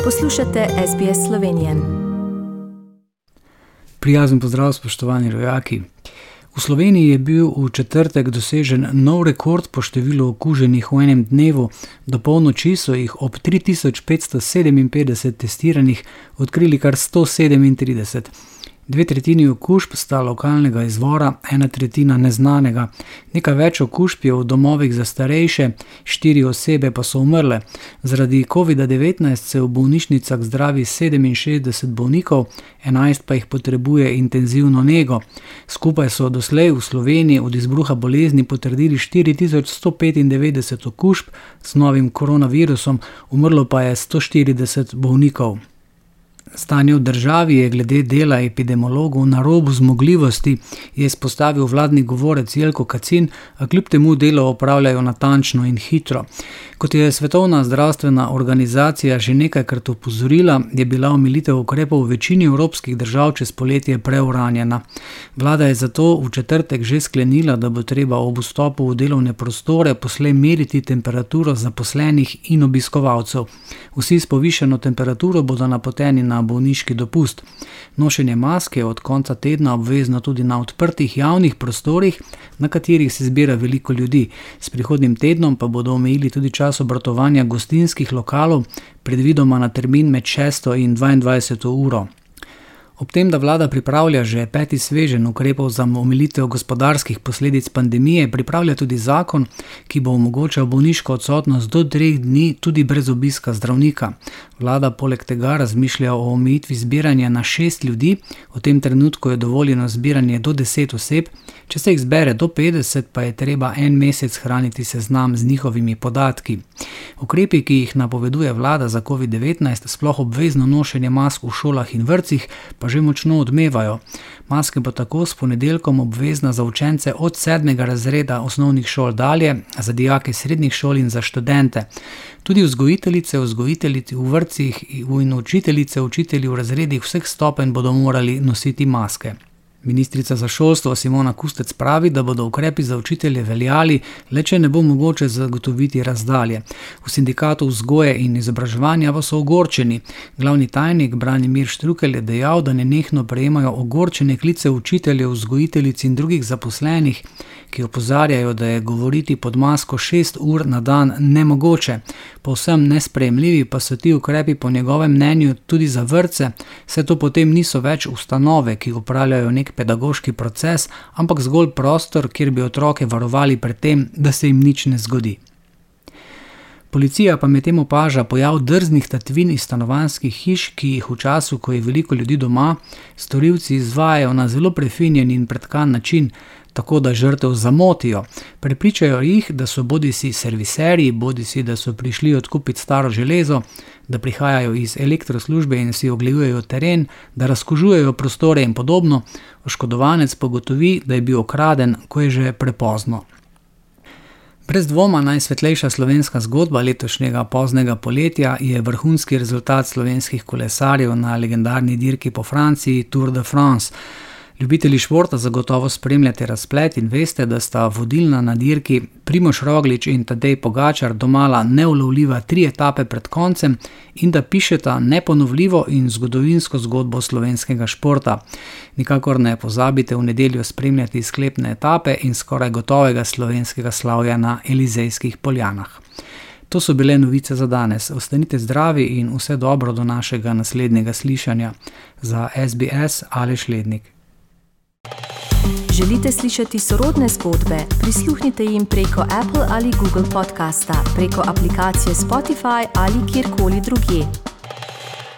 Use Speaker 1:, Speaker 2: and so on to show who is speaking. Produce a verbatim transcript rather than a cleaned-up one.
Speaker 1: Poslušate S B S Slovenije.
Speaker 2: Prijazen pozdrav, spoštovani rojaki. V Sloveniji je bil v četrtek dosežen nov rekord po številu okuženih v enem dnevu. Do polnoči so jih ob tri tisoč petsto sedeminpetdeset testiranih odkrili kar sto sedemintrideset. Dve tretjini okužb sta lokalnega izvora, ena tretjina neznanega. Nekaj več okužb je v domovih za starejše, štiri osebe pa so umrle. Zaradi covida devetnajst se v bolnišnicah zdravi sedeminšestdeset bolnikov, enajst pa jih potrebuje intenzivno nego. Skupaj so doslej v Sloveniji od izbruha bolezni potrdili štiri tisoč sto petindevetdeset okužb z novim koronavirusom, umrlo pa je sto štirideset bolnikov. Stanje v državi je glede dela epidemiologov na robu zmogljivosti, je izpostavil vladni govorec Jelko Kacin, a kljub temu delo opravljajo natančno in hitro. Kot je Svetovna zdravstvena organizacija že nekajkrat opozorila, je bila omilitev ukrepov v večini evropskih držav čez poletje preuranjena. Vlada je zato v četrtek že sklenila, da bo treba ob vstopu v delovne prostore poslej meriti temperaturo zaposlenih in obiskovalcev. Vsi s povišano temperaturo bodo napoteni na bolniški dopust. Nošenje maske je od konca tedna obvezno tudi na odprtih javnih prostorih, na katerih se zbira veliko ljudi. S prihodnjim tednom pa bodo omejili tudi čas obratovanja gostinskih lokalov, predvidoma na termin med šesto in dvaindvajseto uro. Ob tem, da vlada pripravlja že peti sveženj ukrepov za omilitev gospodarskih posledic pandemije, pripravlja tudi zakon, ki bo omogočal bolniško odsotnost do treh dni tudi brez obiska zdravnika. Vlada poleg tega razmišlja o omejitvi zbiranja na šest ljudi, v tem trenutku je dovoljeno zbiranje do deset oseb, če se jih zbere do petdeset, pa je treba en mesec hraniti seznam z njihovimi podatki. Ukrepi, ki jih napoveduje vlada za covid devetnajst, sploh obvezno nošenje mask v šolah in vrtcih, pa že močno odmevajo. Maske bo tako s ponedeljkom obvezna za učence od sedmega razreda osnovnih šol dalje, za dijake srednjih šol in za študente. Tudi vzgojiteljice, vzgojitelji v vrtcih in učiteljice, učitelji v razredih vseh stopenj bodo morali nositi maske. Ministrica za šolstvo Simona Kustec pravi, da bodo ukrepi za učitelje veljali, le če ne bo mogoče zagotoviti razdalje. V sindikatu vzgoje in izobraževanja pa so ogorčeni. Glavni tajnik Branimir Štrukelj je dejal, da nenehno prejemajo ogorčene klice učiteljev, vzgojiteljic in drugih zaposlenih, ki opozarjajo, da je govoriti pod masko šest ur na dan nemogoče. Povsem nesprejemljivi pa so ti ukrepi po njegovem mnenju tudi za vrtce, saj to potem niso več ustanove, ki upravljajo nek pedagoški proces, ampak zgolj prostor, kjer bi otroke varovali pred tem, da se jim nič ne zgodi. Policija pa medtem opaža pojav drznih tatvin iz stanovanjskih hiš, ki jih v času, ko je veliko ljudi doma, storilci izvajajo na zelo prefinjen in pretkan način, tako da žrtev zamotijo. Prepričajo jih, da so bodisi serviserji, bodisi da so prišli odkupiti staro železo, da prihajajo iz elektroslužbe in si ogledujejo teren, da razkužujejo prostore in podobno. Oškodovanec pogotovi, da je bil okraden, ko je že prepozno. Brez dvoma najsvetlejša slovenska zgodba letošnjega poznega poletja je vrhunski rezultat slovenskih kolesarjev na legendarni dirki po Franciji Tour de France. Ljubitelji športa zagotovo spremljate razplet in veste, da sta vodilna na dirki Primož Roglič in Tadej Pogačar domala neulovljiva tri etape pred koncem in da pišeta neponovljivo in zgodovinsko zgodbo slovenskega športa. Nikakor ne pozabite v nedeljo spremljati sklepne etape in skoraj gotovega slovenskega slavja na Elizejskih poljanah. To so bile novice za danes. Ostanite zdravi in vse dobro do našega naslednjega slišanja. Za S B S Aleš Lednik.
Speaker 1: Želite slišati sorodne zgodbe? Prisluhnite jim preko Apple ali Google podcasta, preko aplikacije Spotify ali kjerkoli drugje.